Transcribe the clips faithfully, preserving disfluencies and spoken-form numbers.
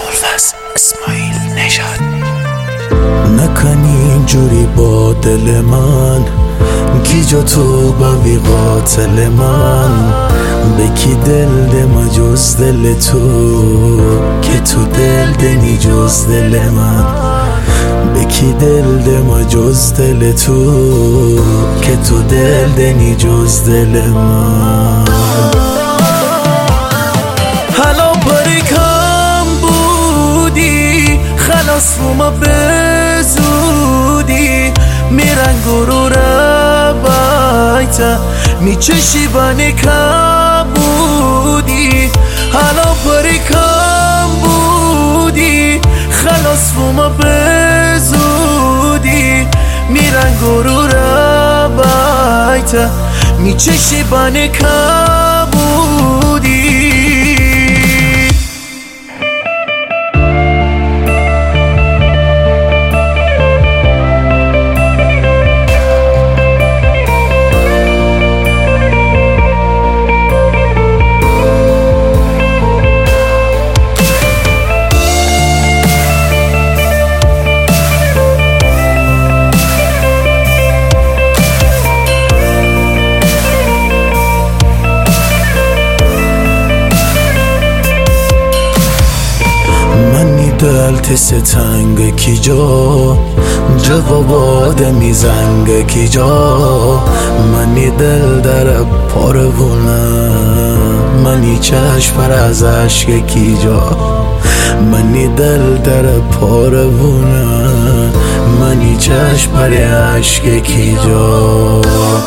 ابوالفضل اسماعیل نژاد. نکنی اینجوری با دل من، کی جا تو باوی قاتل من. به کی دل دم جز دل تو، که تو دل دنی جز دل من. به کی دل دم جز دل تو، که تو دل دنی جز دل من. حالا پریکم بودی خلاص رو ما به زودی. میرن گرور بایتا میچشی بانی کم بودی. حالا پریکم بودی خلاص رو ما به زودی. میرن گرور بایتا میچشی بانی کم بودی. دل ستنگ کی جا، جواب آدمی زنگ کی جا. منی دل در پروونه، منی چشم پر از عشق کی جا. منی دل در پروونه، منی چشم پر عشق کی جا.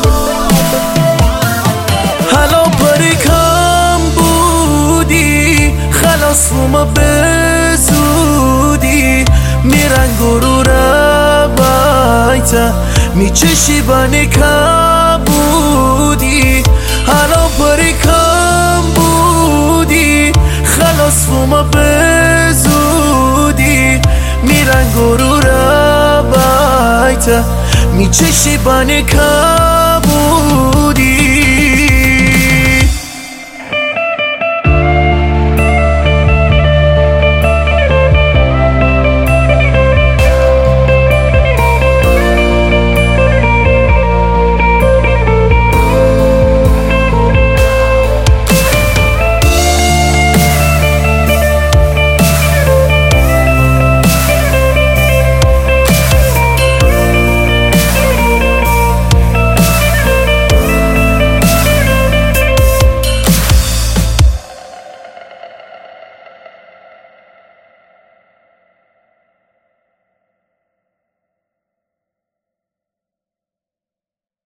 حالا پریکم بودی خلاص رو ما به زودی. میرن گرور بایتا میچشی بانی کم بودی. حالا پریکم بودی خلاص رو ما به زودی. میرن گرور بایتا میچشی بانی کم بودی.